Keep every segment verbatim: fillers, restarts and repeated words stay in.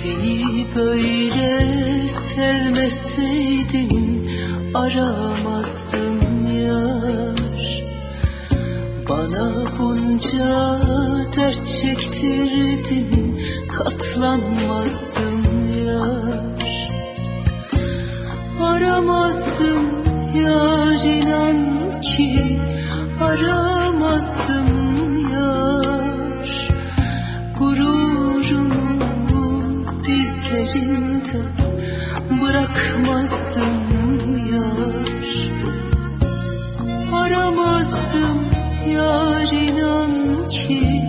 Seni böyle sevmeseydim aramazdım yar. Bana bunca dert çektirdin, katlanmazdım yar. Aramazdım yar, inan ki aramazdım yar. Gururumu dizlerinde bırakmazdım yar. Aramazdım yar, inan ki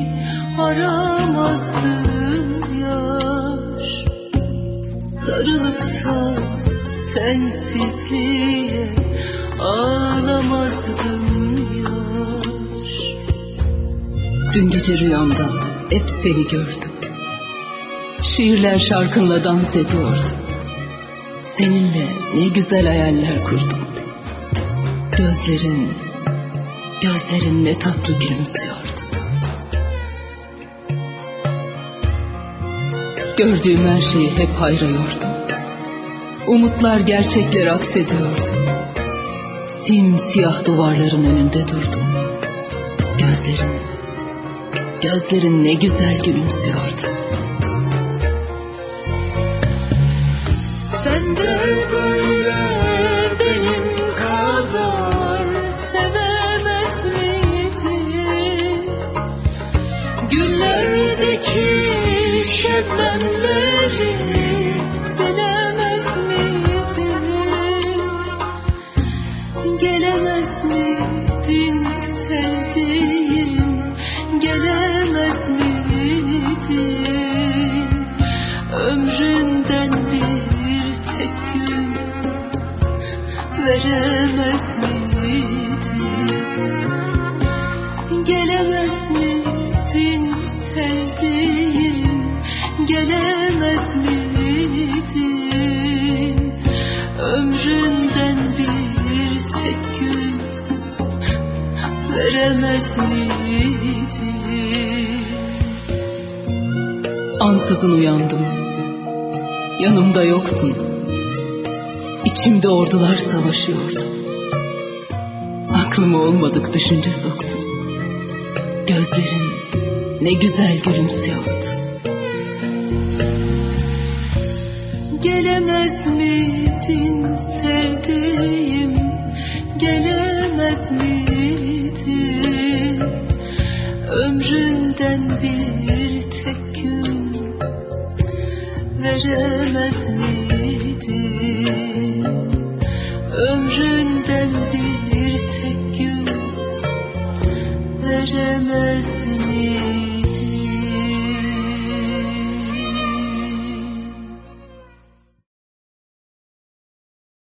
aramazdım yar. Sarılıp da sensizliğe ağlamazdım yar. Dün gece rüyamda hep seni gördüm. Şiirler şarkınla dans ediyordu. Seninle ne güzel hayaller kurdum. Gözlerin, gözlerin ne tatlı gülümsüyordu. Gördüğüm her şeyi hep hayra yordum. Umutlar gerçekleri aksediyordu. Simsiyah duvarların önünde durdum. Gözlerin, gözlerin ne güzel gülümsüyordu. Sen de böyle benim kadar sevemez miydin? Güllerdeki şebnemleri silemez miydin? Gelemez miydin sevdiğim, gelemez miydin? Ömründen bir tek gün veremez miydin? Gelemez miydin sevdiğim, gelemez miydin? Ömründen bir tek gün veremez miydin? Ansızın uyandım. Yanımda yoktun. İçimde ordular savaşıyordu. Aklıma olmadık düşünce soktun. Gözlerin ne güzel gülümsüyordu. Gelemez miydin sevdiğim, gelemez miydin? Ömründen bir tek gün veremez miydin? Ömründen bir tek gün veremez miydin?